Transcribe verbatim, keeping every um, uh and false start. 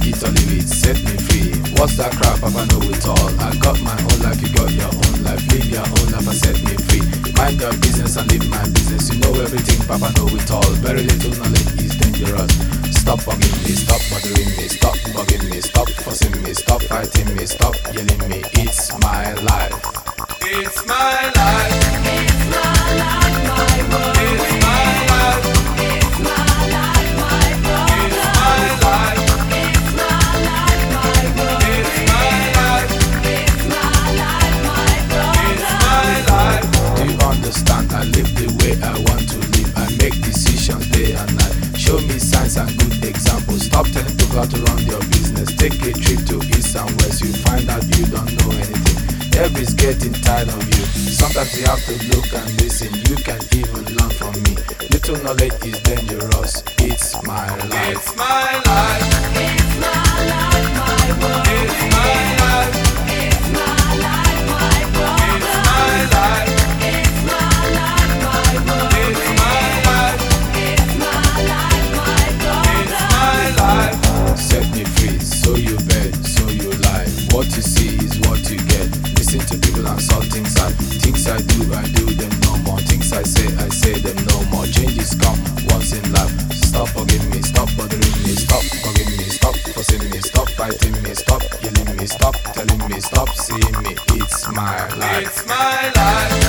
it or leave it, set me free. What's that crap? Papa know it all. I got my own life, you got your own life. Live your own life and set me free. Mind your business and live my business. You know everything, Papa know it all. Very little knowledge is dangerous. Stop bugging me, stop bothering me, stop bugging me, stop fussing me, stop fighting me, stop yelling me. It's my life. It's my life. It's my life, my world. It's my life. It's my life, my problem. It's my life. It's my life, my world. It's my life. It's my life, my problem. It's my life. Do you understand? I live the way I want to live. I make decisions day and night. Show me signs and good examples. Stop telling people how to run your business. Take a trip to east and west. You find out you don't know anything. Everybody's getting tired of you. Sometimes you have to look and listen. You can even learn from me. Little knowledge is dangerous. It's my life. It's my life. It's my life, my world. It's my life. It's my life, my problem. It's my life. It's my life, my world. It's my life. It's my life, my It's problem. my life. Set me free. So you bet, so you lie. What you see is what you get. Listen to people and saw things I Things I do, I do them no more. Things I say, I say them no more. Changes come once in life. Stop bugging me, stop bothering me, stop bugging me, stop fussing me, stop fighting me, stop yelling me, stop telling me, stop seeing me. It's my life. It's my life.